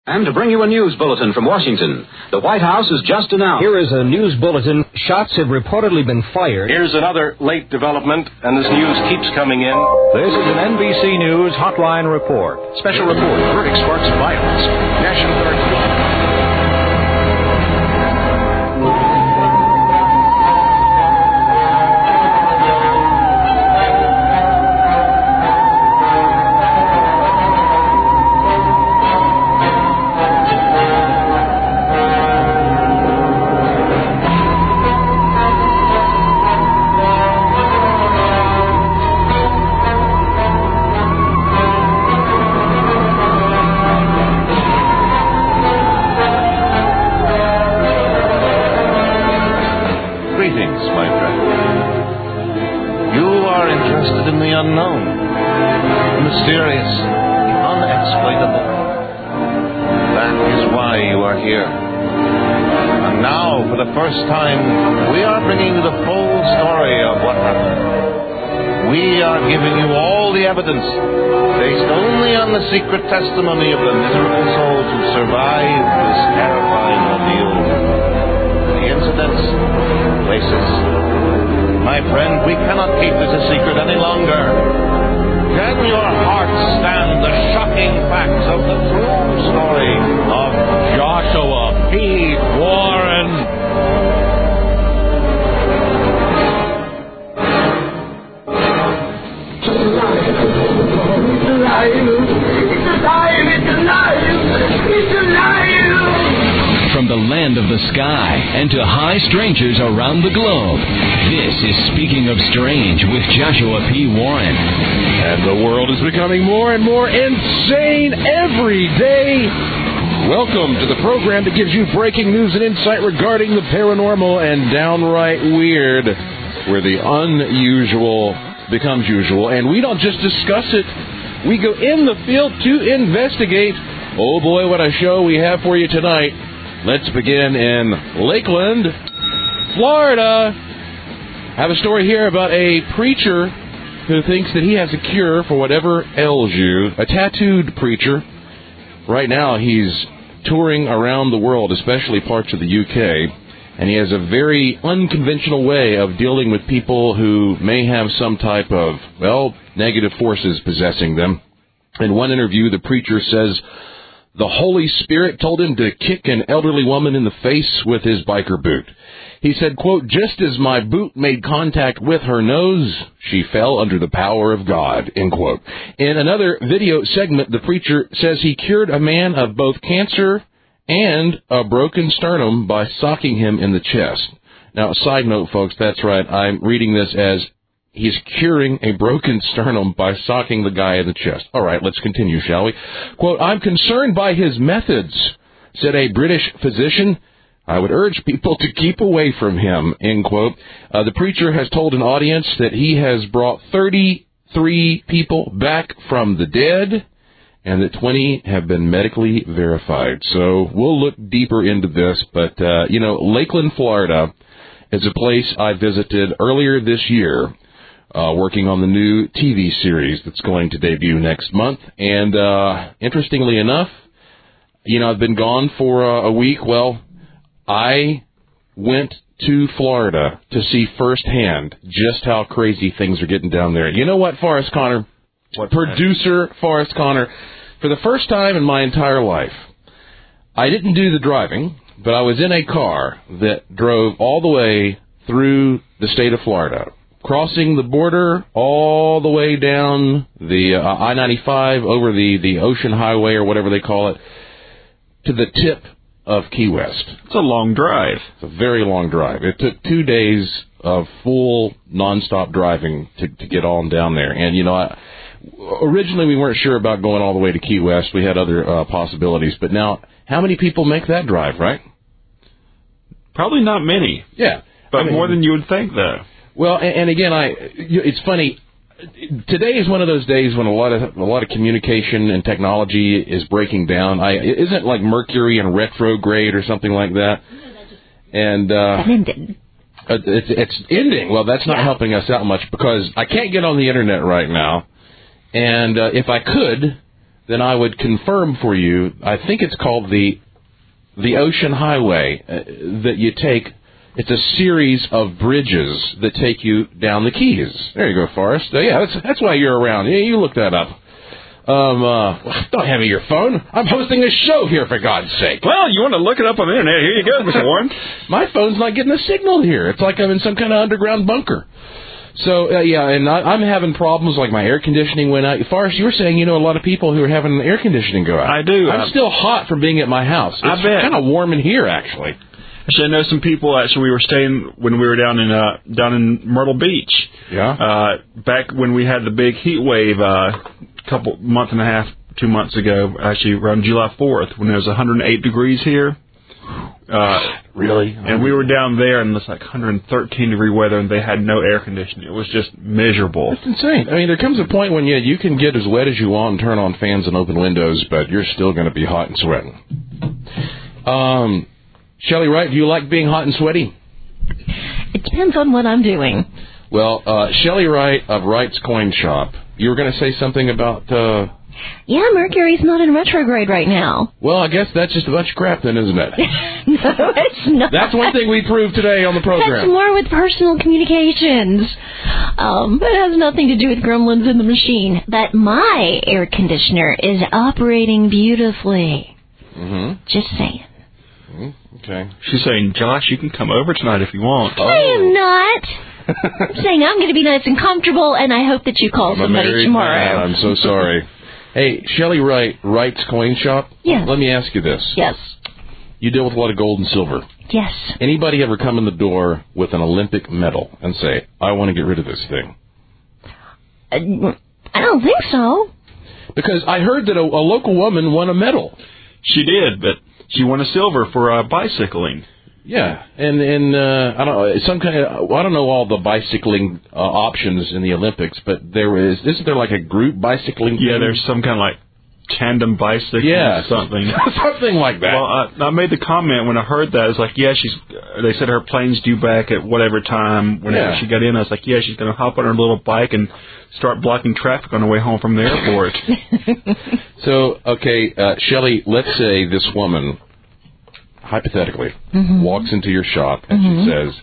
And to bring you a news bulletin from Washington, the White House has just announced... Here is a news bulletin. Shots have reportedly been fired. Here's another late development, and this news keeps coming in. This is an NBC News Hotline Report. Special report, verdict sparks violence. National Guard... secret testimony of the miserable souls who survived this terrifying ordeal. The incidents, places. My friend, we cannot keep this a secret any longer. Can your heart stand the shocking facts of the true story of Joshua P. Warren? From the land of the sky and to high strangers around the globe, this is Speaking of Strange with Joshua P. Warren. And the world is becoming more and more insane every day. Welcome to the program that gives you breaking news and insight regarding the paranormal and downright weird, where the unusual becomes usual. And we don't just discuss it. We go in the field to investigate. Oh boy, what a show we have for you tonight. Let's begin in Lakeland, Florida. I have a story here about a preacher who thinks that he has a cure for whatever ails you. A tattooed preacher. Right now he's touring around the world, especially parts of the UK. And he has a very unconventional way of dealing with people who may have some type of, negative forces possessing them. In one interview, the preacher says the Holy Spirit told him to kick an elderly woman in the face with his biker boot. He said, quote, just as my boot made contact with her nose, she fell under the power of God, end quote. In another video segment, the preacher says he cured a man of both cancer and a broken sternum by socking him in the chest. Now, side note, folks, that's right. I'm reading this as he's curing a broken sternum by socking the guy in the chest. All right, let's continue, shall we? Quote, I'm concerned by his methods, said a British physician. I would urge people to keep away from him, end quote. The preacher has told an audience that he has brought 33 people back from the dead, and that 20 have been medically verified. So we'll look deeper into this. But, Lakeland, Florida is a place I visited earlier this year, working on the new TV series that's going to debut next month. And interestingly enough, I've been gone for a week. Well, I went to Florida to see firsthand just how crazy things are getting down there. You know what, Forrest Connor? Producer Forrest Connor, for the first time in my entire life, I didn't do the driving, but I was in a car that drove all the way through the state of Florida, crossing the border all the way down the I-95 over the Ocean Highway or whatever they call it, to the tip of Key West. It's a long drive. It's a very long drive. It took 2 days of full nonstop driving to get on down there. And, originally we weren't sure about going all the way to Key West. We had other possibilities. But now, how many people make that drive, right? Probably not many. Yeah. But more than you would think, though. Well, and again, it's funny. Today is one of those days when a lot of communication and technology is breaking down. Isn't it like Mercury in retrograde or something like that? And it's ending. Well, that's not helping us out much because I can't get on the internet right now. And if I could, then I would confirm for you, I think it's called the Ocean Highway that you take. It's a series of bridges that take you down the Keys. There you go, Forrest. Yeah, that's why you're around. Yeah, you look that up. Don't hand me your phone. I'm hosting a show here, for God's sake. Well, you want to look it up on the internet. Here you go, Mr. Warren. My phone's not getting a signal here. It's like I'm in some kind of underground bunker. So, and I'm having problems, like my air conditioning went out. Forrest, you were saying you know a lot of people who are having the air conditioning go out. I do. I'm still hot from being at my house. It's kind of warm in here, actually. Actually, I know some people. Actually, we were staying when we were down in Myrtle Beach. Yeah. Back when we had the big heat wave, month and a half, 2 months ago. Actually, around July 4th, when it was 108 degrees here. Really? And we were down there, and it's like 113 degree weather, and they had no air conditioning. It was just miserable. That's insane. I mean, there comes a point when you can get as wet as you want and turn on fans and open windows, but you're still going to be hot and sweating. Shelley Wright, do you like being hot and sweaty? It depends on what I'm doing. Well, Shelley Wright of Wright's Coin Shop, you were going to say something about... Yeah, Mercury's not in retrograde right now. Well, I guess that's just a bunch of crap then, isn't it? No, it's not. That's one thing we proved today on the program. That's more with personal communications. It has nothing to do with gremlins in the machine. But my air conditioner is operating beautifully. Mm-hmm. Just saying. Okay. She's saying, Josh, you can come over tonight if you want. I am not. I'm saying I'm going to be nice and comfortable, and I hope that you call somebody tomorrow. I'm so sorry. Hey, Shelley Wright, Wright's Coin Shop? Yes. Let me ask you this. Yes. You deal with a lot of gold and silver. Yes. Anybody ever come in the door with an Olympic medal and say, I want to get rid of this thing? I don't think so. Because I heard that a local woman won a medal. She did, but she won a silver for bicycling. Yeah, and I don't know all the bicycling options in the Olympics, but isn't there like a group bicycling thing? Yeah, there's some kind of like tandem bicycling, something something like that. Well, I made the comment when I heard that. I was like, yeah, they said her plane's due back at whatever time. Whenever she got in, I was like, yeah, she's going to hop on her little bike and start blocking traffic on her way home from the airport. So, okay, Shelley, let's say this woman, hypothetically, walks into your shop and she says,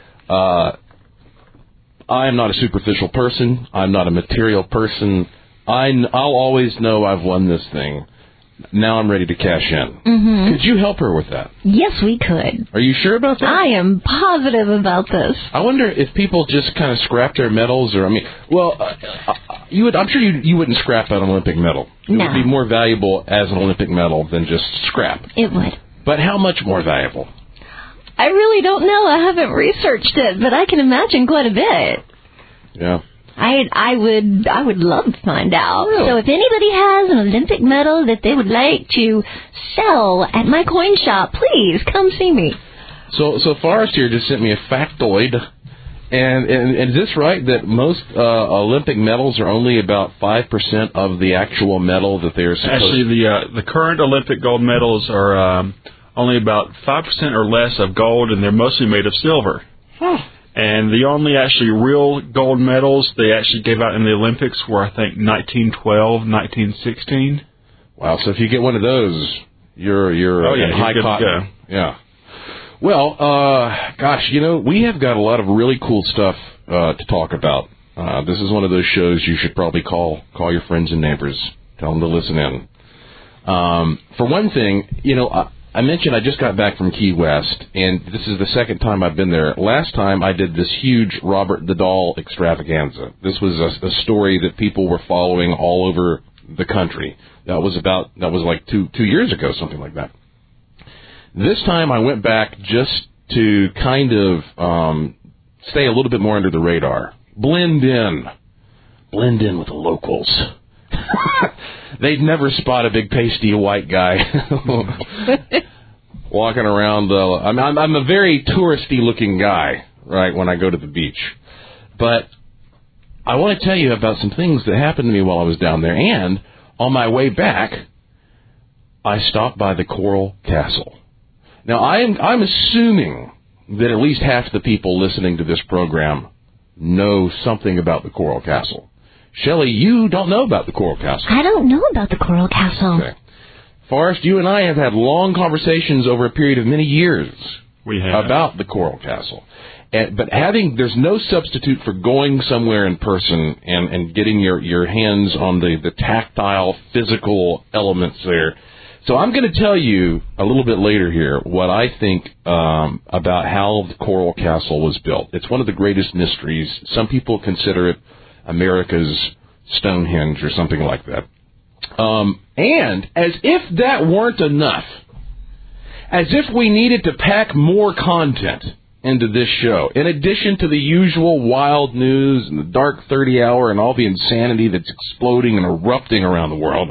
I am not a superficial person. I'm not a material person. I'll always know I've won this thing. Now I'm ready to cash in. Could you help her with that? Yes, we could. Are you sure about that? I am positive about this. I wonder if people just kind of scrap their medals, or I'm sure you wouldn't scrap an Olympic medal. It would be more valuable as an Olympic medal than just scrap. It would. But how much more valuable? I really don't know. I haven't researched it, but I can imagine quite a bit. Yeah. I would love to find out. Really? So if anybody has an Olympic medal that they would like to sell at my coin shop, please come see me. So Forrest here just sent me a factoid, and is this right that most Olympic medals are only about 5% of the actual medal that they're supposed to? Actually, the current Olympic gold medals are only about 5% or less of gold, and they're mostly made of silver. Huh. And the only actually real gold medals they actually gave out in the Olympics were, I think, 1912, 1916. Wow, so if you get one of those, you're in high cotton. Yeah. Well, gosh, we have got a lot of really cool stuff to talk about. This is one of those shows you should probably call your friends and neighbors. Tell them to listen in. For one thing, I mentioned I just got back from Key West, and this is the second time I've been there. Last time I did this huge Robert the Doll extravaganza. This was a story that people were following all over the country. That was like two years ago, something like that. This time I went back just to kind of stay a little bit more under the radar. Blend in with the locals. They'd never spot a big pasty white guy walking around. I'm a very touristy looking guy, right, when I go to the beach. But I want to tell you about some things that happened to me while I was down there. And on my way back, I stopped by the Coral Castle. Now, I'm assuming that at least half the people listening to this program know something about the Coral Castle. Shelley, you don't know about the Coral Castle. I don't know about the Coral Castle. Okay. Forrest, you and I have had long conversations over a period of many years about the Coral Castle. But there's no substitute for going somewhere in person and getting your hands on the tactile, physical elements there. So I'm going to tell you a little bit later here what I think about how the Coral Castle was built. It's one of the greatest mysteries. Some people consider it America's Stonehenge or something like that. And as if that weren't enough, as if we needed to pack more content into this show, in addition to the usual wild news and the dark 30 hour and all the insanity that's exploding and erupting around the world,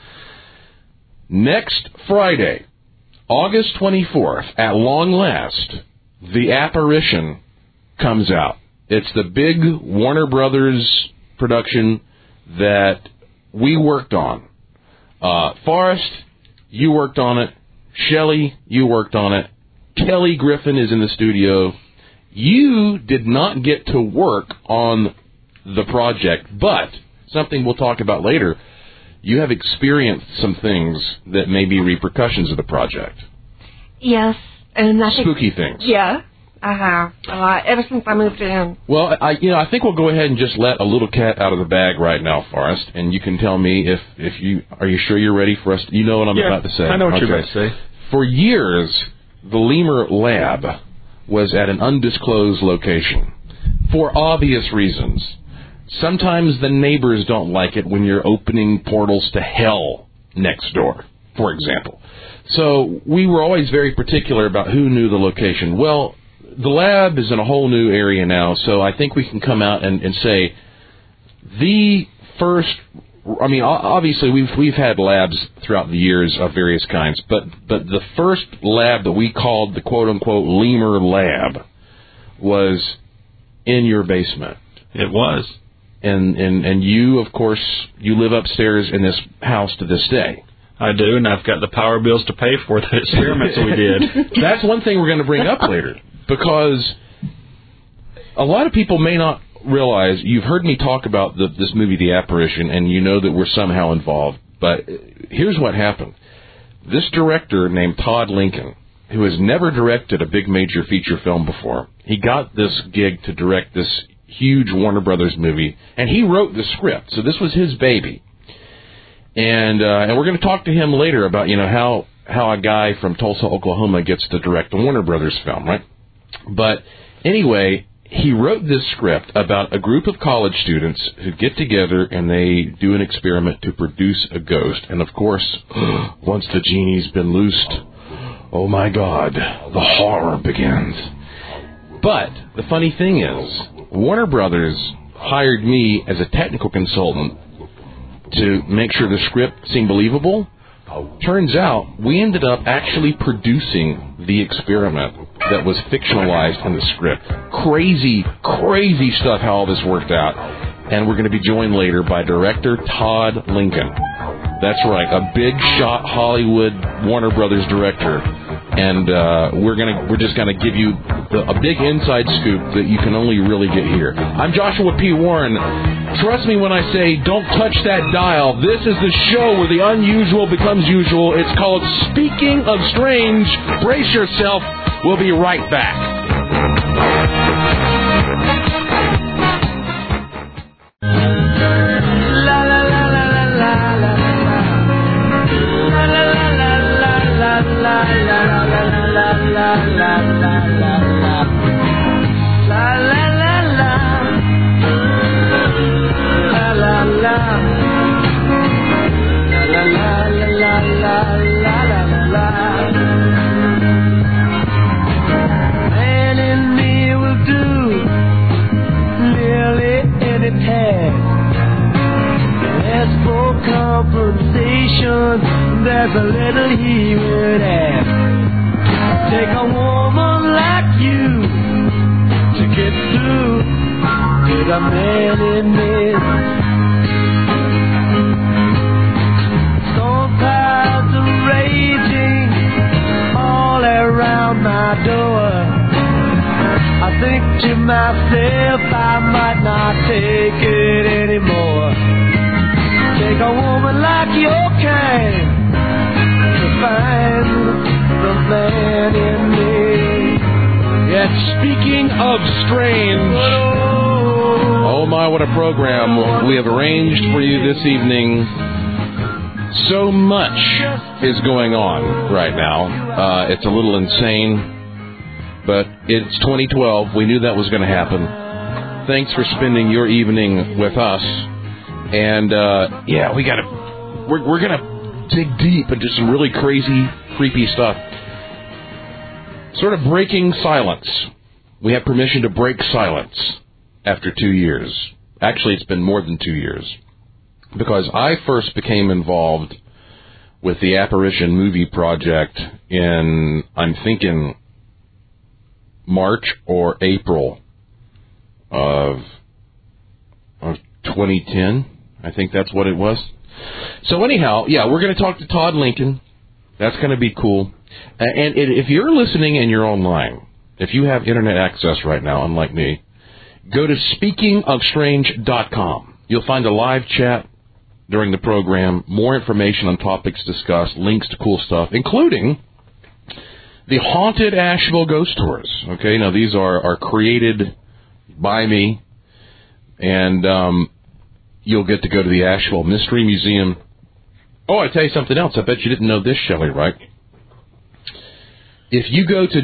next Friday, August 24th, at long last, The Apparition comes out. It's the big Warner Brothers production that we worked on. Forrest, you worked on it. Shelley, you worked on it. Kelly Griffin is in the studio. You did not get to work on the project, but something we'll talk about later, you have experienced some things that may be repercussions of the project. Yes, and I think... Spooky things. Yeah, I have. Ever since I moved in. Well, I think we'll go ahead and just let a little cat out of the bag right now, Forrest, and you can tell me if you... Are you sure you're ready for us? You know what I'm about to say. I know what you're about to say. For years, the Lemur Lab was at an undisclosed location for obvious reasons. Sometimes the neighbors don't like it when you're opening portals to hell next door, for example. So we were always very particular about who knew the location. Well, the lab is in a whole new area now, so I think we can come out and say the first... I mean, obviously, we've had labs throughout the years of various kinds, but the first lab that we called the quote-unquote Lemur Lab was in your basement. It was. And you, of course, you live upstairs in this house to this day. I do, and I've got the power bills to pay for the experiments we did. That's one thing we're going to bring up later, because a lot of people may not realize, you've heard me talk about this movie, The Apparition, and you know that we're somehow involved. But here's what happened. This director named Todd Lincoln, who has never directed a big major feature film before, he got this gig to direct this huge Warner Brothers movie, and he wrote the script. So this was his baby. And we're going to talk to him later about, how a guy from Tulsa, Oklahoma gets to direct a Warner Brothers film, right? But anyway, he wrote this script about a group of college students who get together and they do an experiment to produce a ghost. And, of course, once the genie's been loosed, oh, my God, the horror begins. But the funny thing is, Warner Brothers hired me as a technical consultant to make sure the script seemed believable. Turns out we ended up actually producing the experiment that was fictionalized in the script. Crazy, crazy stuff how all this worked out. And we're going to be joined later by director Todd Lincoln. That's right, a big shot Hollywood Warner Brothers director. And we're just going to give you a big inside scoop that you can only really get here. I'm Joshua P. Warren. Trust me when I say don't touch that dial. This is the show where the unusual becomes usual. It's called Speaking of Strange. Brace yourself. We'll be right back. Man in me will do nearly any task. As for compensation, there's a little he would ask. Take a woman like you to get through to the man in me. Storm clouds are raging all around my door. I think to myself I might not take it anymore. Speaking of strange, oh my, what a program we have arranged for you this evening. So much is going on right now. It's a little insane, but it's 2012. We knew that was going to happen. Thanks for spending your evening with us. And, we're going to dig deep into some really crazy, creepy stuff. Sort of breaking silence. We have permission to break silence after 2 years. Actually, it's been more than 2 years. Because I first became involved with the Apparition Movie Project in, I'm thinking, March or April of 2010. I think that's what it was. So anyhow, we're going to talk to Todd Lincoln. That's going to be cool. And if you're listening and you're online, if you have internet access right now, unlike me, go to speakingofstrange.com. You'll find a live chat during the program, more information on topics discussed, links to cool stuff, including the Haunted Asheville Ghost Tours. Okay, now these are created by me, and you'll get to go to the Asheville Mystery Museum. Oh, I tell you something else. I bet you didn't know this, Shelley, right? If you go to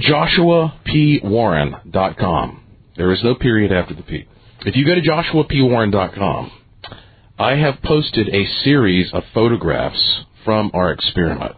joshuapwarren.com, there is no period after the P. If you go to joshuapwarren.com, I have posted a series of photographs from our experiment,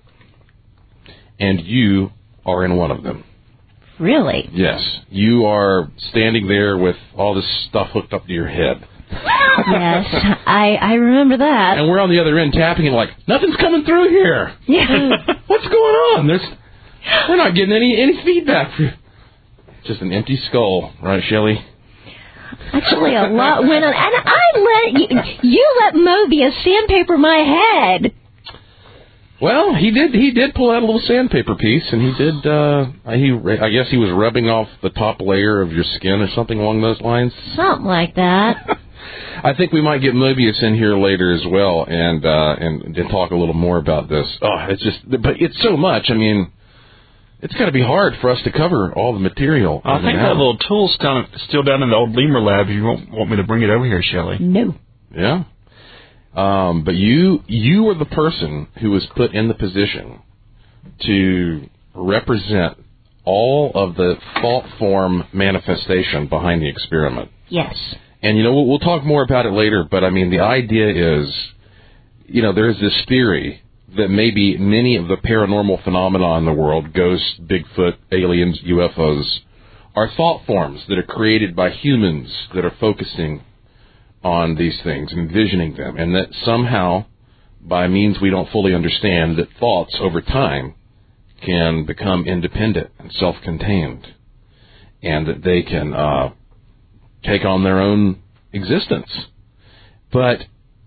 and you are in one of them. Really? Yes. You are standing there with all this stuff hooked up to your head. Yes, I remember that. And we're on the other end tapping and like, nothing's coming through here. Yeah. What's going on? We're not getting any feedback. Just an empty skull, right, Shelley? Actually, a lot went on, and you let Mobius sandpaper my head. Well, he did pull out a little sandpaper piece, and he did. I guess he was rubbing off the top layer of your skin or something along those lines. Something like that. I think we might get Mobius in here later as well, and talk a little more about this. Oh, but it's so much. I mean, it's got to be hard for us to cover all the material. I think that little tool's still down in the old Lemur lab. You won't want me to bring it over here, Shelley? No. Yeah. But you were the person who was put in the position to represent all of the thought form manifestation behind the experiment. Yes. And, we'll talk more about it later, but, I mean, the idea is, there's this theory that maybe many of the paranormal phenomena in the world, ghosts, Bigfoot, aliens, UFOs, are thought forms that are created by humans that are focusing on these things, envisioning them, and that somehow, by means we don't fully understand, that thoughts over time can become independent and self-contained, and that they can take on their own existence. But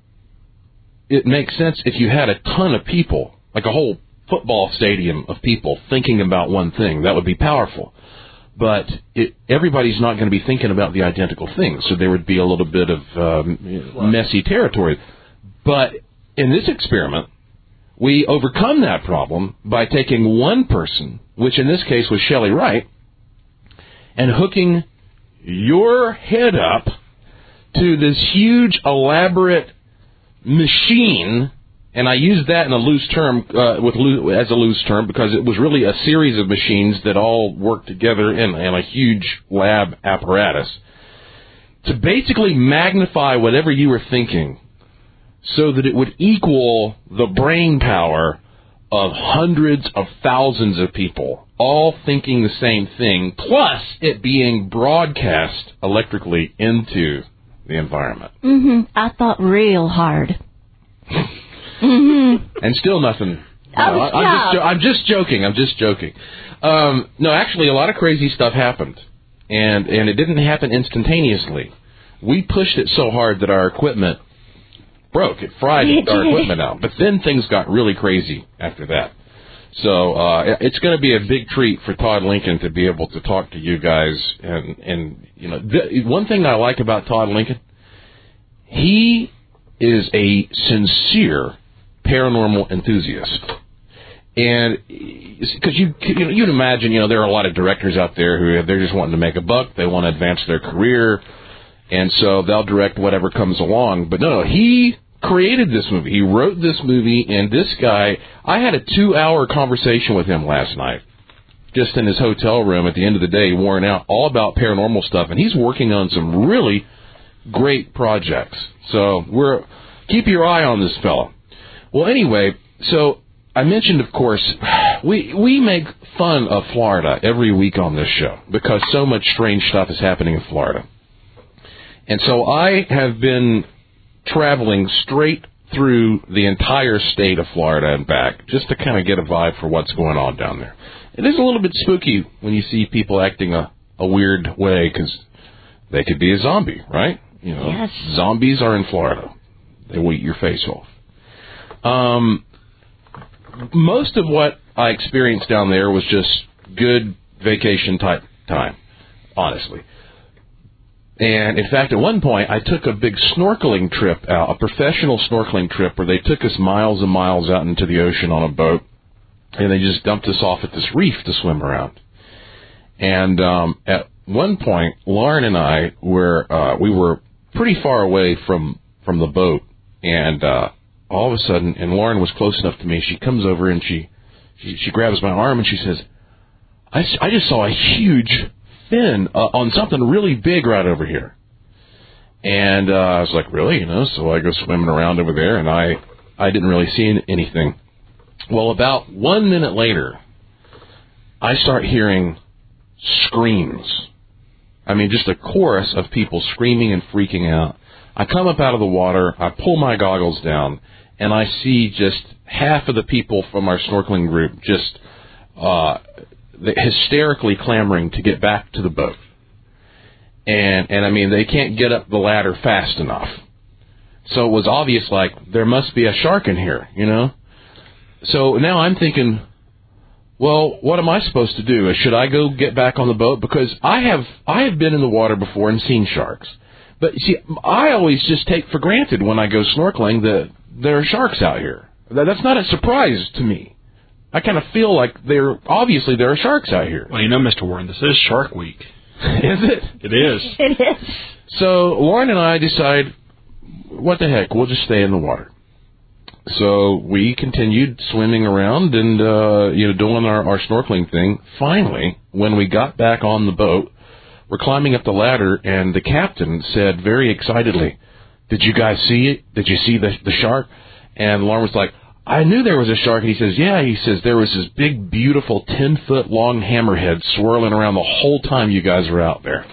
it makes sense if you had a ton of people, like a whole football stadium of people thinking about one thing. That would be powerful. But everybody's not going to be thinking about the identical thing, so there would be a little bit of messy territory. But in this experiment, we overcome that problem by taking one person, which in this case was Shelley Wright, and hooking your head up to this huge, elaborate machine. And I use that in a loose term, as a loose term, because it was really a series of machines that all worked together in a huge lab apparatus to basically magnify whatever you were thinking so that it would equal the brain power of hundreds of thousands of people, all thinking the same thing, plus it being broadcast electrically into the environment. I thought real hard. And still nothing. I'm just joking. No, actually, a lot of crazy stuff happened, and it didn't happen instantaneously. We pushed it so hard that our equipment broke. It fried our equipment out. But then things got really crazy after that. So it's going to be a big treat for Todd Lincoln to be able to talk to you guys. And one thing I like about Todd Lincoln, he is a sincere paranormal enthusiast. And because you'd imagine, there are a lot of directors out there who they're just wanting to make a buck. They want to advance their career. And so they'll direct whatever comes along. But no, he created this movie. He wrote this movie. And this guy, I had a 2-hour conversation with him last night, just in his hotel room at the end of the day, worn out, all about paranormal stuff. And he's working on some really great projects. So keep your eye on this fellow. Well, anyway, so I mentioned, of course, we make fun of Florida every week on this show because so much strange stuff is happening in Florida. And so I have been traveling straight through the entire state of Florida and back just to kind of get a vibe for what's going on down there. It is a little bit spooky when you see people acting a weird way because they could be a zombie, right? Yes. Zombies are in Florida. They will eat your face off. Most of what I experienced down there was just good vacation type time, honestly. And, in fact, at one point, I took a big snorkeling trip out, a professional snorkeling trip where they took us miles and miles out into the ocean on a boat, and they just dumped us off at this reef to swim around. And at one point, Lauren and I we were pretty far away from the boat, and all of a sudden, and Lauren was close enough to me, she comes over and she grabs my arm and she says, I just saw a huge fin on something really big right over here. And I was like, really? So I go swimming around over there, and I didn't really see anything. Well, about 1 minute later, I start hearing screams. I mean, just a chorus of people screaming and freaking out. I come up out of the water, I pull my goggles down, and I see just half of the people from our snorkeling group just hysterically clamoring to get back to the boat. And I mean, they can't get up the ladder fast enough. So it was obvious, like, there must be a shark in here, So now I'm thinking, well, what am I supposed to do? Should I go get back on the boat? Because I have been in the water before and seen sharks. But, see, I always just take for granted when I go snorkeling that there are sharks out here. That's not a surprise to me. I kind of feel like there are sharks out here. Well, Mr. Warren, this is Shark Week. Is it? It is. It is. So Lauren and I decide, what the heck, we'll just stay in the water. So we continued swimming around and, doing our snorkeling thing. Finally, when we got back on the boat, we're climbing up the ladder, and the captain said very excitedly, "Did you guys see it? Did you see the shark?" And Lauren was like, "I knew there was a shark." And he says, "Yeah," he says, "there was this big, beautiful 10-foot long hammerhead swirling around the whole time you guys were out there."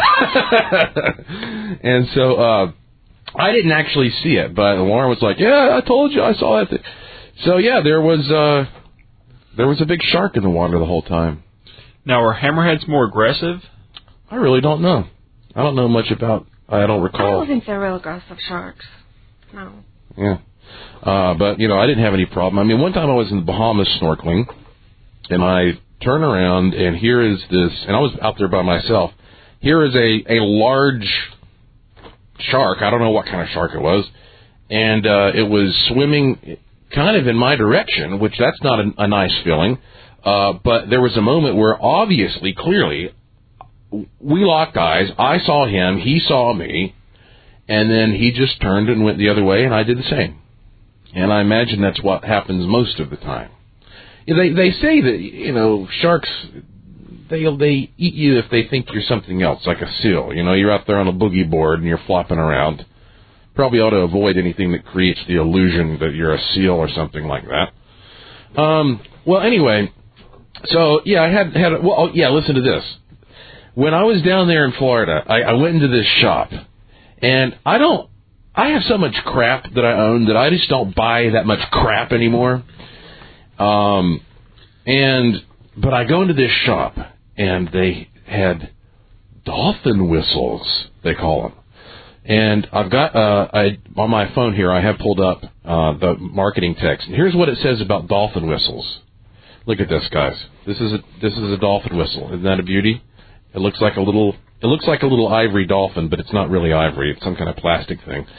And so I didn't actually see it, but Lauren was like, "Yeah, I told you, I saw that thing." So, yeah, there was a big shark in the water the whole time. Now, are hammerheads more aggressive? I really don't know. I don't know much about. I don't recall. I don't think they're real aggressive sharks. No. Yeah. But, I didn't have any problem. I mean, one time I was in the Bahamas snorkeling, and I turn around, and here is this, and I was out there by myself. Here is a large shark. I don't know what kind of shark it was. And it was swimming kind of in my direction, which that's not a nice feeling. But there was a moment where obviously, clearly, we locked eyes. I saw him. He saw me. And then he just turned and went the other way, and I did the same. And I imagine that's what happens most of the time. They say that, sharks, they eat you if they think you're something else, like a seal. You're out there on a boogie board and you're flopping around. Probably ought to avoid anything that creates the illusion that you're a seal or something like that. Well, anyway, so, yeah, listen to this. When I was down there in Florida, I went into this shop, and I have so much crap that I own that I just don't buy that much crap anymore. But I go into this shop, and they had dolphin whistles, they call them. And I've got, on my phone here, I have pulled up the marketing text. And here's what it says about dolphin whistles. Look at this, guys. This is a dolphin whistle. Isn't that a beauty? It looks like a little ivory dolphin, but it's not really ivory. It's some kind of plastic thing.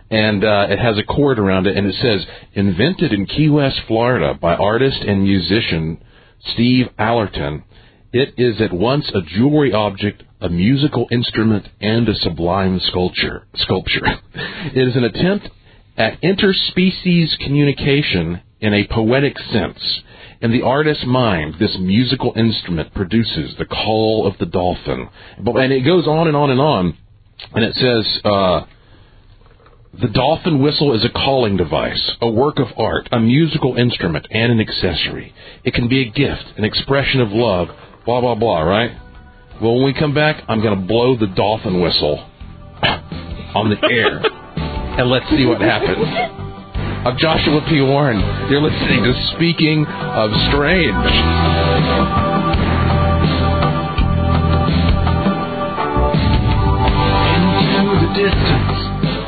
And it has a cord around it, and it says, invented in Key West, Florida, by artist and musician Steve Allerton. It is at once a jewelry object, a musical instrument, and a sublime sculpture. It is an attempt at interspecies communication in a poetic sense. In the artist's mind, this musical instrument produces the call of the dolphin. And it goes on and on and on. And it says, the dolphin whistle is a calling device, a work of art, a musical instrument, and an accessory. It can be a gift, an expression of love, blah, blah, blah, right? Well, when we come back, I'm going to blow the dolphin whistle on the air. And let's see what happens. I'm Joshua P. Warren. You're listening to Speaking of Strange. Into the distance.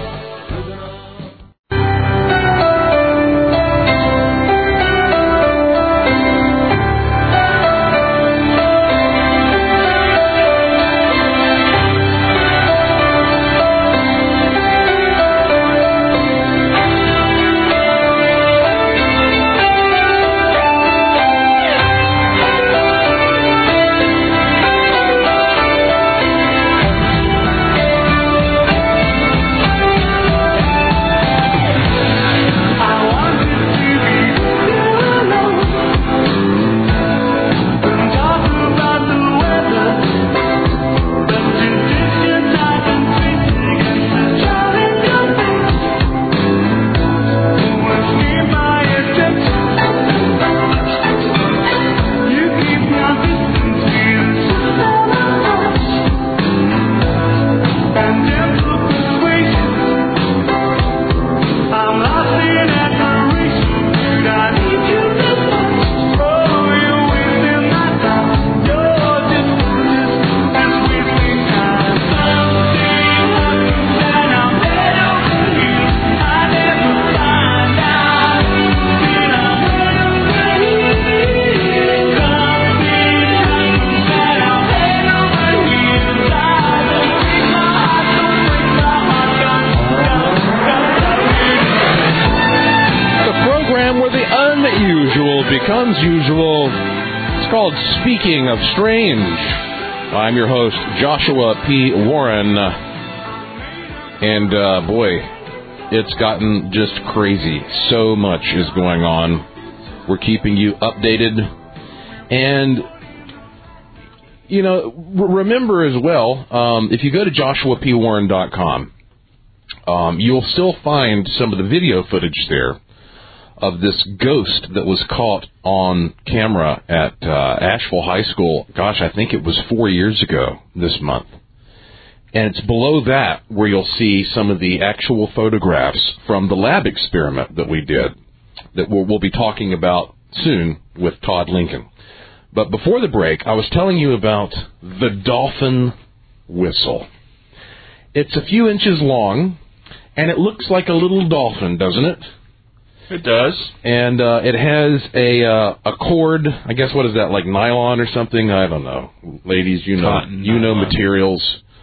Becomes usual. It's called Speaking of Strange. I'm your host, Joshua P. Warren. And, boy, it's gotten just crazy. So much is going on. We're keeping you updated. And, you know, remember as well, if you go to joshuapwarren.com, you'll still find some of the video footage there of this ghost that was caught on camera at Asheville High School. Gosh, I think it was 4 years ago this month. And it's below that where you'll see some of the actual photographs from the lab experiment that we did that we'll be talking about soon with Todd Lincoln. But before the break, I was telling you about the dolphin whistle. It's a few inches long, and it looks like a little dolphin, doesn't it? It does. And it has a cord, I guess, what is that, like nylon or something? I don't know. Ladies, you know materials.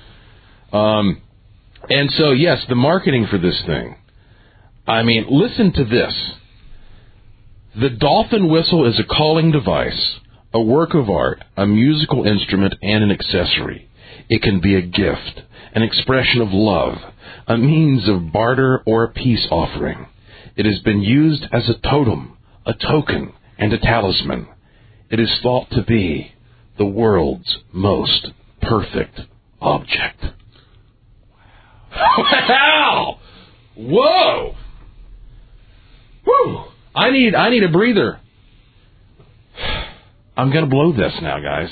And so, yes, the marketing for this thing. I mean, listen to this. The dolphin whistle is a calling device, a work of art, a musical instrument, and an accessory. It can be a gift, an expression of love, a means of barter or a peace offering. It has been used as a totem, a token, and a talisman. It is thought to be the world's most perfect object. Wow! Whoa! Woo! I need a breather. I'm going to blow this now, guys.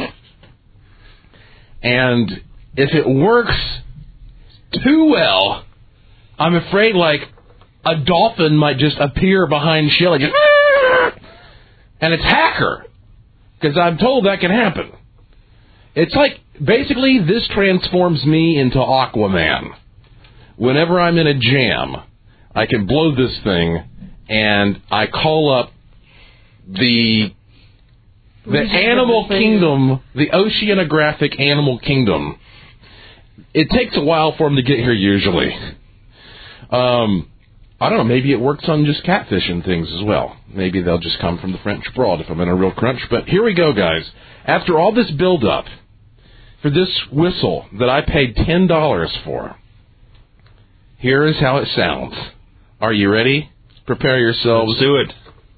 And if it works too well, I'm afraid, like, a dolphin might just appear behind Shelley and attack her. Because I'm told that can happen. It's like, basically, this transforms me into Aquaman. Whenever I'm in a jam, I can blow this thing, and I call up the animal kingdom, the oceanographic animal kingdom. It takes a while for them to get here, usually. I don't know, maybe it works on just catfish and things as well. Maybe they'll just come from the French Broad if I'm in a real crunch. But here we go, guys. After all this build-up for this whistle that I paid $10 for, here is how it sounds. Are you ready? Prepare yourselves. Let's do it.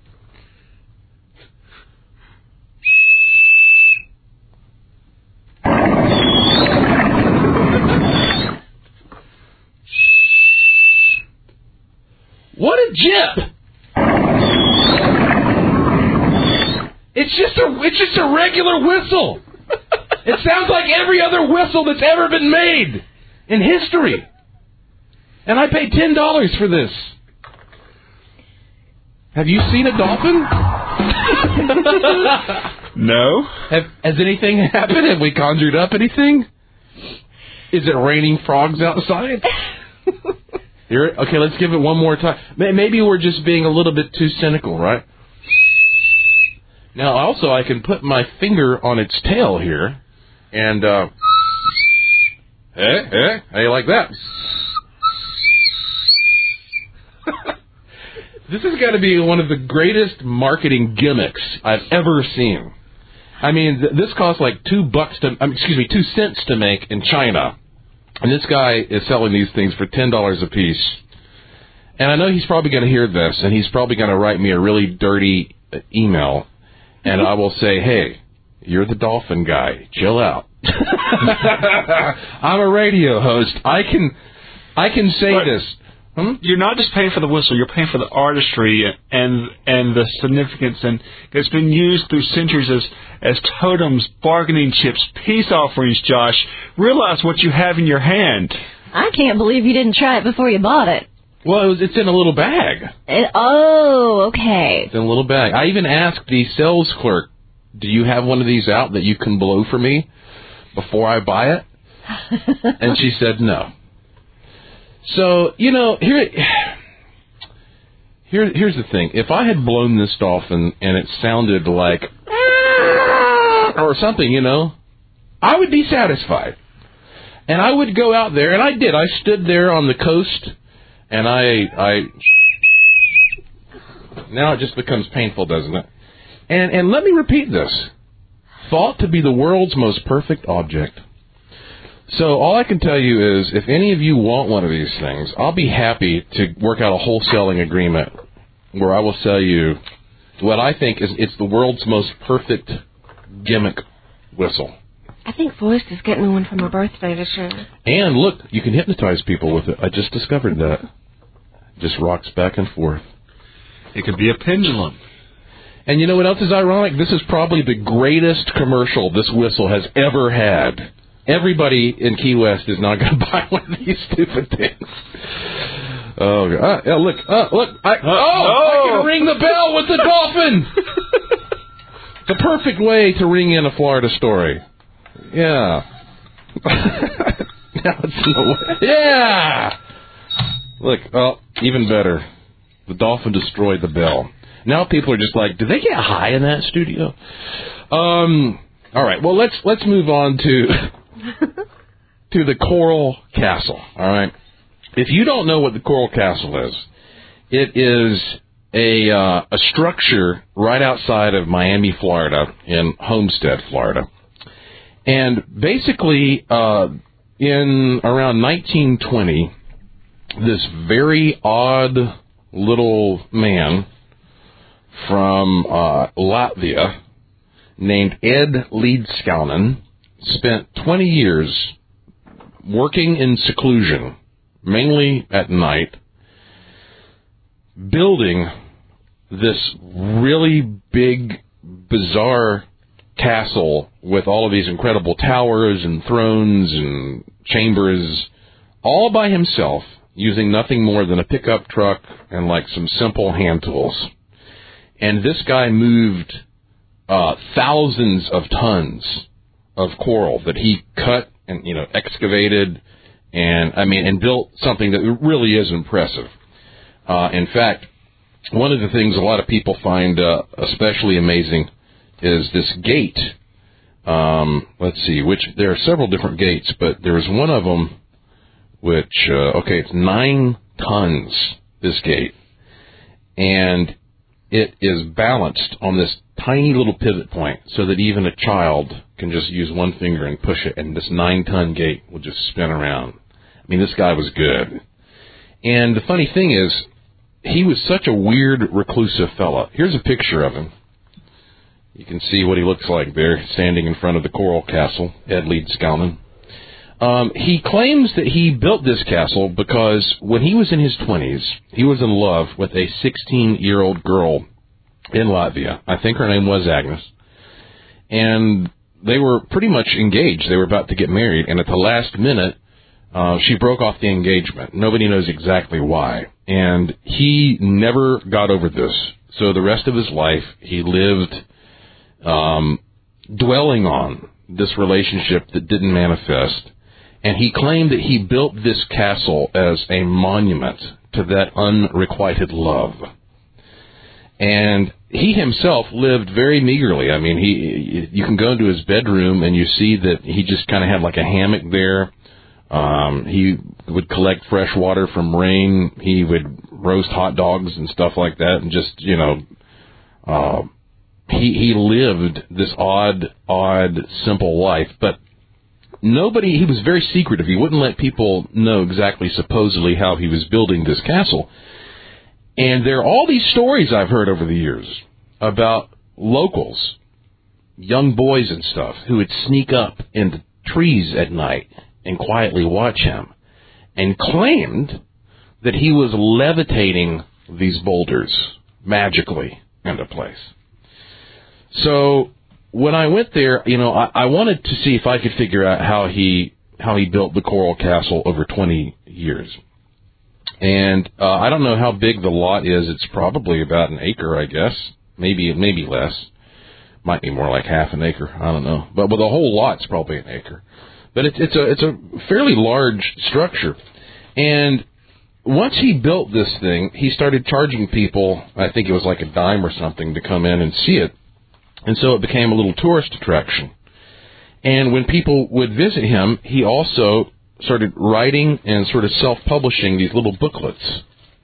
What a jip! It's just a regular whistle. It sounds like every other whistle that's ever been made in history. And I paid $10 for this. Have you seen a dolphin? No. Has anything happened? Have we conjured up anything? Is it raining frogs outside? Okay, let's give it one more time. Maybe we're just being a little bit too cynical, right? Now, also, I can put my finger on its tail here, and, how you like that? This has got to be one of the greatest marketing gimmicks I've ever seen. I mean, this costs like $2 cents to make in China. And this guy is selling these things for $10 a piece. And I know he's probably going to hear this, and he's probably going to write me a really dirty email. And I will say, hey, you're the dolphin guy. Chill out. I'm a radio host. I can say this. You're not just paying for the whistle. You're paying for the artistry and the significance. And it's been used through centuries as totems, bargaining chips, peace offerings, Josh. Realize what you have in your hand. I can't believe you didn't try it before you bought it. Well, it's in a little bag. Oh, okay. It's in a little bag. I even asked the sales clerk, do you have one of these out that you can blow for me before I buy it? And she said no. So, here's the thing. If I had blown this dolphin and it sounded like, or something, I would be satisfied. And I would go out there, and I did. I stood there on the coast, and I now it just becomes painful, doesn't it? And let me repeat this. Thought to be the world's most perfect object. So all I can tell you is, if any of you want one of these things, I'll be happy to work out a wholesaling agreement where I will sell you what I think it's the world's most perfect gimmick whistle. I think Forrest is getting me one for my birthday this year. And look, you can hypnotize people with it. I just discovered that. Just rocks back and forth. It could be a pendulum. And you know what else is ironic? This is probably the greatest commercial this whistle has ever had. Everybody in Key West is not going to buy one of these stupid things. Oh, God. Look. I can ring the bell with the dolphin. The perfect way to ring in a Florida story. Yeah. Now it's in the way. Yeah. Look, even better. The dolphin destroyed the bell. Now people are just like, do they get high in that studio? All right. Well, let's move on to the Coral Castle. All right. If you don't know what the Coral Castle is, it is a structure right outside of Miami, Florida, in Homestead, Florida. And basically, in around 1920, this very odd little man from Latvia named Ed Leedskaunen spent 20 years working in seclusion, mainly at night, building this really big, bizarre castle with all of these incredible towers and thrones and chambers, all by himself, using nothing more than a pickup truck and like some simple hand tools. And this guy moved thousands of tons of coral that he cut and excavated and built something that really is impressive. In fact, one of the things a lot of people find especially amazing is this gate. Let's see, there are several different gates, but there's one of them which, it's 9 tons, this gate. And it is balanced on this tiny little pivot point so that even a child can just use one finger and push it, and this 9-ton gate will just spin around. I mean, this guy was good. And the funny thing is, he was such a weird, reclusive fella. Here's a picture of him. You can see what he looks like there, standing in front of the Coral Castle, Ed Leedskalnin. He claims that he built this castle because when he was in his 20s, he was in love with a 16-year-old girl in Latvia. I think her name was Agnes. And they were pretty much engaged. They were about to get married. And at the last minute, she broke off the engagement. Nobody knows exactly why. And he never got over this. So the rest of his life, he lived dwelling on this relationship that didn't manifest. And he claimed that he built this castle as a monument to that unrequited love. And he himself lived very meagerly. I mean, you can go into his bedroom and you see that he just kind of had like a hammock there. He would collect fresh water from rain. He would roast hot dogs and stuff like that, and just, he lived this odd, simple life. But he was very secretive. He wouldn't let people know exactly, supposedly, how he was building this castle. And there are all these stories I've heard over the years about locals, young boys and stuff, who would sneak up into trees at night and quietly watch him, and claimed that he was levitating these boulders magically into place. So when I went there, I wanted to see if I could figure out how he built the Coral Castle over 20 years. And I don't know how big the lot is. It's probably about an acre, I guess. Maybe less. Might be more like half an acre. I don't know. But the whole lot's probably an acre. But it's a fairly large structure. And once he built this thing, he started charging people, I think it was like a dime or something, to come in and see it. And so it became a little tourist attraction. And when people would visit him, he also started writing and sort of self-publishing these little booklets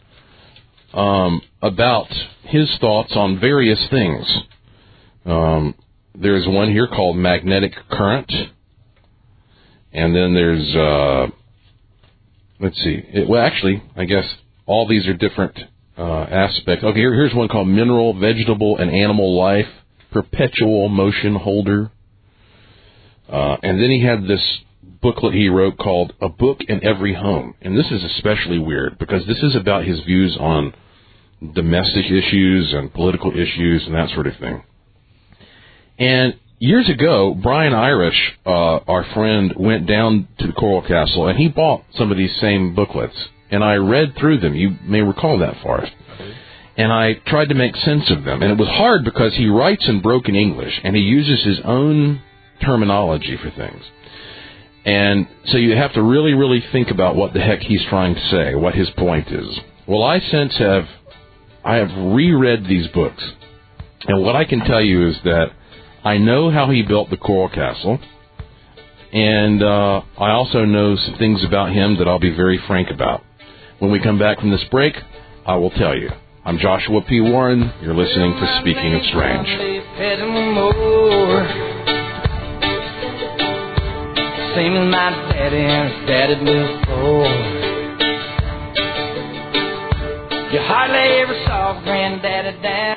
about his thoughts on various things. There's one here called Magnetic Current. And then there's, let's see. I guess all these are different aspects. Okay, here's one called Mineral, Vegetable, and Animal Life, Perpetual Motion Holder. And then he had this booklet he wrote called A Book in Every Home. And this is especially weird because this is about his views on domestic issues and political issues and that sort of thing. And years ago, Brian Irish, our friend, went down to the Coral Castle, and he bought some of these same booklets. And I read through them. You may recall that, Forrest. And I tried to make sense of them. And it was hard because he writes in broken English, and he uses his own terminology for things. And so you have to really, really think about what the heck he's trying to say, what his point is. Well, I have reread these books. And what I can tell you is that I know how he built the Coral Castle, and I also know some things about him that I'll be very frank about. When we come back from this break, I will tell you. I'm Joshua P. Warren. You're listening to Speaking of Strange. Same as my daddy and his daddy before. You hardly ever saw Granddaddy down.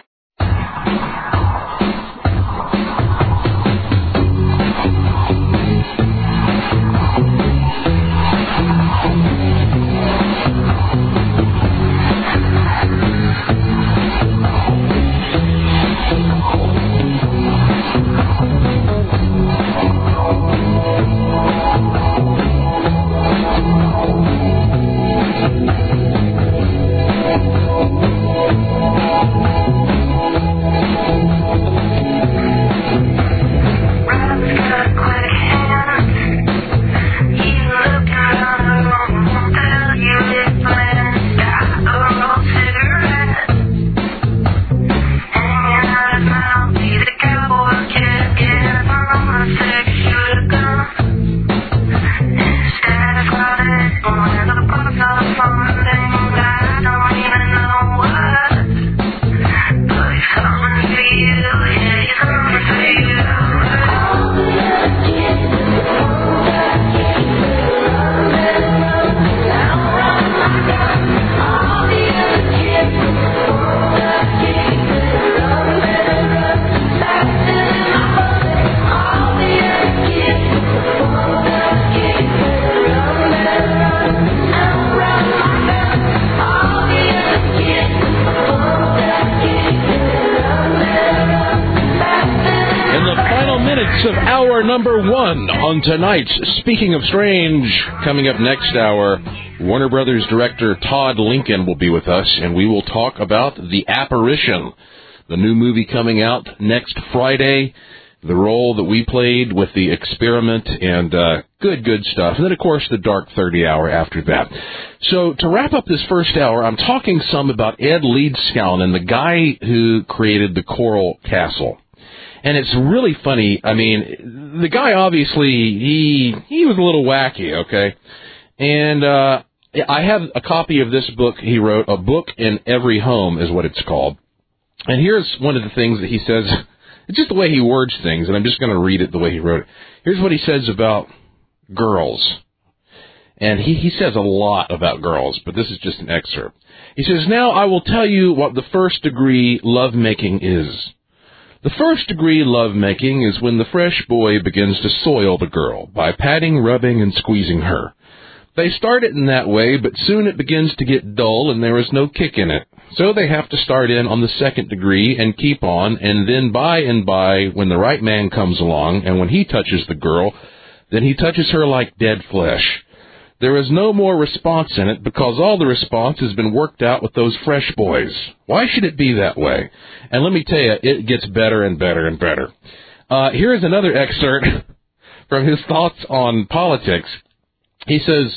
minutes of hour number 1 on tonight's Speaking of Strange. Coming up next hour, Warner Brothers director Todd Lincoln will be with us, and we will talk about The Apparition, the new movie coming out next Friday, the role that we played with The Experiment, and good stuff. And then, of course, the Dark 30 hour after that. So to wrap up this first hour, I'm talking some about Ed Leedskalnin, the guy who created the Coral Castle. And it's really funny. I mean, the guy obviously, he was a little wacky, okay? And I have a copy of this book he wrote, A Book in Every Home is what it's called. And here's one of the things that he says. It's just the way he words things, and I'm just going to read it the way he wrote it. Here's what he says about girls. And he says a lot about girls, but this is just an excerpt. He says, "Now I will tell you what the first-degree lovemaking is. The first-degree lovemaking is when the fresh boy begins to soil the girl by patting, rubbing, and squeezing her. They start it in that way, but soon it begins to get dull and there is no kick in it. So they have to start in on the second degree and keep on, and then by and by, when the right man comes along, and when he touches the girl, then he touches her like dead flesh. There is no more response in it because all the response has been worked out with those fresh boys. Why should it be that way? And let me tell you, it gets better and better and better." Here is another excerpt from his thoughts on politics. He says,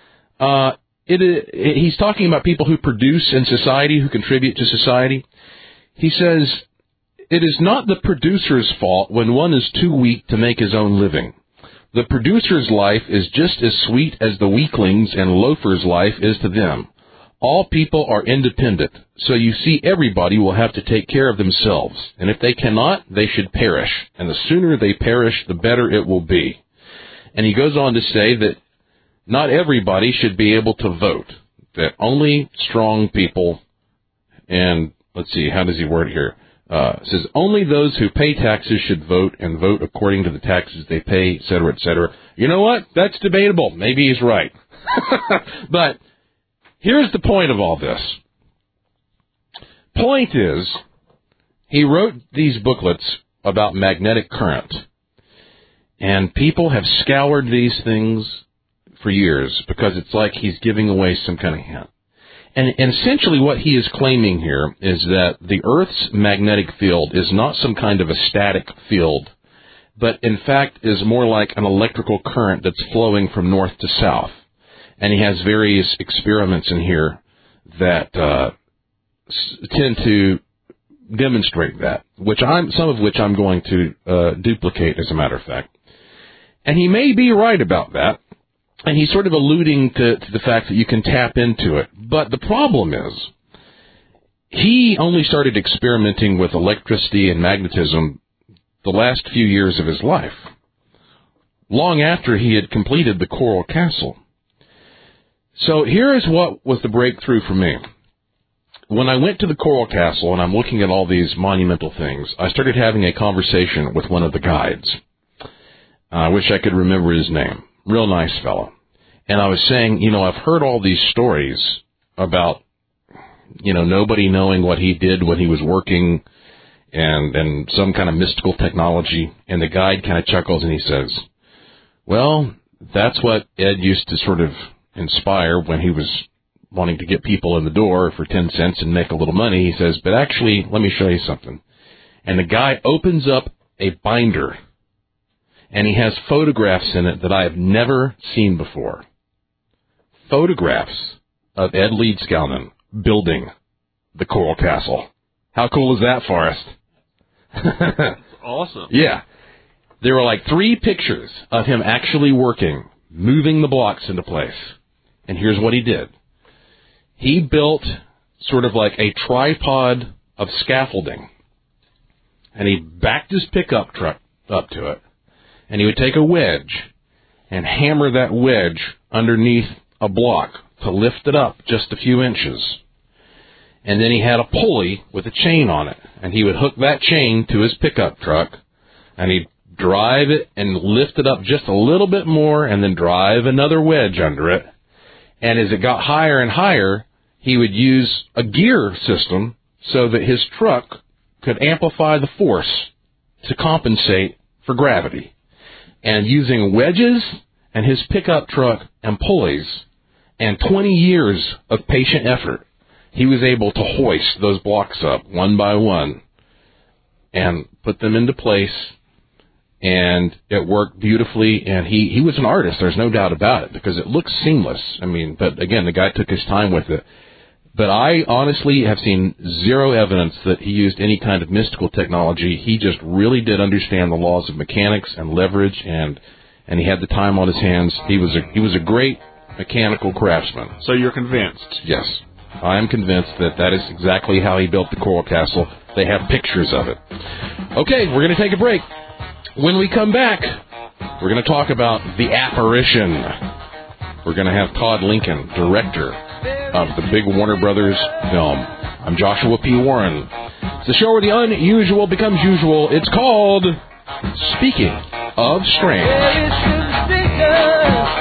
he's talking about people who produce in society, who contribute to society. He says, "It is not the producer's fault when one is too weak to make his own living. The producer's life is just as sweet as the weakling's and loafer's life is to them. All people are independent, so you see everybody will have to take care of themselves, and if they cannot, they should perish, and the sooner they perish, the better it will be." And he goes on to say that not everybody should be able to vote, that only strong people, and let's see, how does he word it here? Says only those who pay taxes should vote and vote according to the taxes they pay, et cetera, et cetera. You know what? That's debatable. Maybe he's right. But here's the point of all this. Point is, he wrote these booklets about magnetic current, and people have scoured these things for years because it's like he's giving away some kind of hint. And essentially what he is claiming here is that the Earth's magnetic field is not some kind of a static field, but in fact is more like an electrical current that's flowing from north to south. And he has various experiments in here that tend to demonstrate that, some of which I'm going to duplicate, as a matter of fact. And he may be right about that. And he's sort of alluding to the fact that you can tap into it. But the problem is, he only started experimenting with electricity and magnetism the last few years of his life, long after he had completed the Coral Castle. So here is what was the breakthrough for me. When I went to the Coral Castle and I'm looking at all these monumental things, I started having a conversation with one of the guides. I wish I could remember his name. Real nice fellow. And I was saying, I've heard all these stories about, nobody knowing what he did when he was working and some kind of mystical technology. And the guide kind of chuckles and he says, well, that's what Ed used to sort of inspire when he was wanting to get people in the door for 10 cents and make a little money. He says, but actually, let me show you something. And the guy opens up a binder, and he has photographs in it that I have never seen before. Photographs of Ed Leedskalnin building the Coral Castle. How cool is that, Forrest? That's awesome. Yeah. There were like 3 pictures of him actually working, moving the blocks into place. And here's what he did. He built sort of like a tripod of scaffolding, and he backed his pickup truck up to it. And he would take a wedge and hammer that wedge underneath a block to lift it up just a few inches. And then he had a pulley with a chain on it. And he would hook that chain to his pickup truck, and he'd drive it and lift it up just a little bit more, and then drive another wedge under it. And as it got higher and higher, he would use a gear system so that his truck could amplify the force to compensate for gravity. And using wedges and his pickup truck and pulleys and 20 years of patient effort, he was able to hoist those blocks up one by one and put them into place, and it worked beautifully. And he was an artist, there's no doubt about it, because it looks seamless. I mean, but again, the guy took his time with it. But I honestly have seen zero evidence that he used any kind of mystical technology. He just really did understand the laws of mechanics and leverage, and he had the time on his hands. He was a great mechanical craftsman. So you're convinced? Yes. I am convinced that is exactly how he built the Coral Castle. They have pictures of it. Okay, we're going to take a break. When we come back, we're going to talk about The Apparition. We're going to have Todd Lincoln, director of the big Warner Brothers film. I'm Joshua P. Warren. It's the show where the unusual becomes usual. It's called Speaking of Strange.